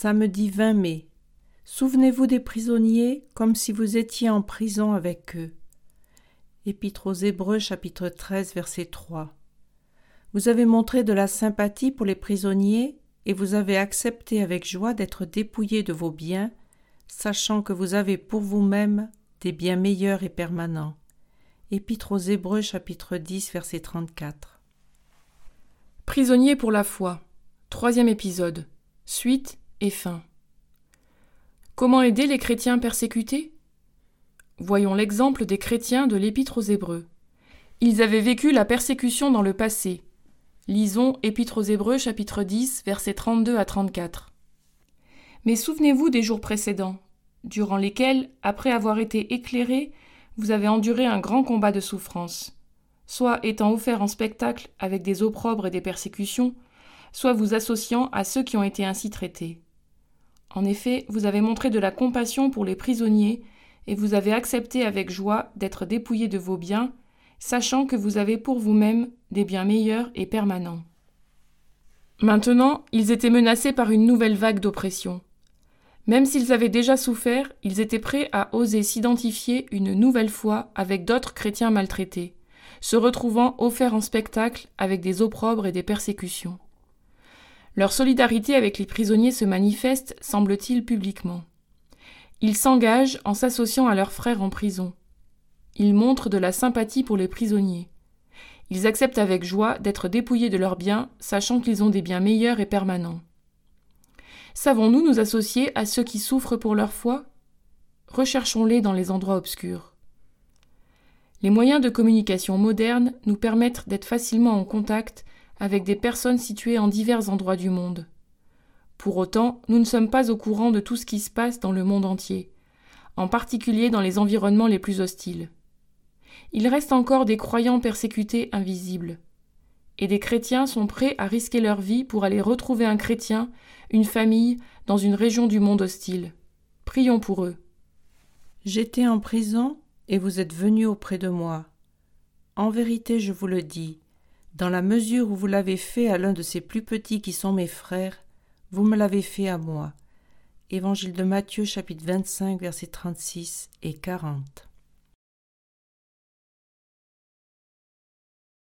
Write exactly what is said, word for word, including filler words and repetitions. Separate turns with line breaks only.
Samedi vingt mai. Souvenez-vous des prisonniers comme si vous étiez en prison avec eux. Épître aux Hébreux, chapitre treize, verset trois. Vous avez montré de la sympathie pour les prisonniers et vous avez accepté avec joie d'être dépouillés de vos biens, sachant que vous avez pour vous-même des biens meilleurs et permanents. Épître aux Hébreux, chapitre dix, verset trente-quatre.
Prisonniers pour la foi. Troisième épisode. Suite et fin. Comment aider les chrétiens persécutés ? Voyons l'exemple des chrétiens de l'Épître aux Hébreux. Ils avaient vécu la persécution dans le passé. Lisons Épître aux Hébreux, chapitre dix, versets trente-deux à trente-quatre. Mais souvenez-vous des jours précédents, durant lesquels, après avoir été éclairés, vous avez enduré un grand combat de souffrance, soit étant offerts en spectacle avec des opprobres et des persécutions, soit vous associant à ceux qui ont été ainsi traités. En effet, vous avez montré de la compassion pour les prisonniers et vous avez accepté avec joie d'être dépouillés de vos biens, sachant que vous avez pour vous-même des biens meilleurs et permanents. Maintenant, ils étaient menacés par une nouvelle vague d'oppression. Même s'ils avaient déjà souffert, ils étaient prêts à oser s'identifier une nouvelle fois avec d'autres chrétiens maltraités, se retrouvant offerts en spectacle avec des opprobres et des persécutions. Leur solidarité avec les prisonniers se manifeste, semble-t-il, publiquement. Ils s'engagent en s'associant à leurs frères en prison. Ils montrent de la sympathie pour les prisonniers. Ils acceptent avec joie d'être dépouillés de leurs biens, sachant qu'ils ont des biens meilleurs et permanents. Savons-nous nous associer à ceux qui souffrent pour leur foi ? Recherchons-les dans les endroits obscurs. Les moyens de communication modernes nous permettent d'être facilement en contact avec des personnes situées en divers endroits du monde. Pour autant, nous ne sommes pas au courant de tout ce qui se passe dans le monde entier, en particulier dans les environnements les plus hostiles. Il reste encore des croyants persécutés invisibles, et des chrétiens sont prêts à risquer leur vie pour aller retrouver un chrétien, une famille, dans une région du monde hostile. Prions pour eux.
J'étais en prison et vous êtes venus auprès de moi. En vérité, je vous le dis, dans la mesure où vous l'avez fait à l'un de ces plus petits qui sont mes frères, vous me l'avez fait à moi. Évangile de Matthieu, chapitre vingt-cinq, versets trente-six et quarante.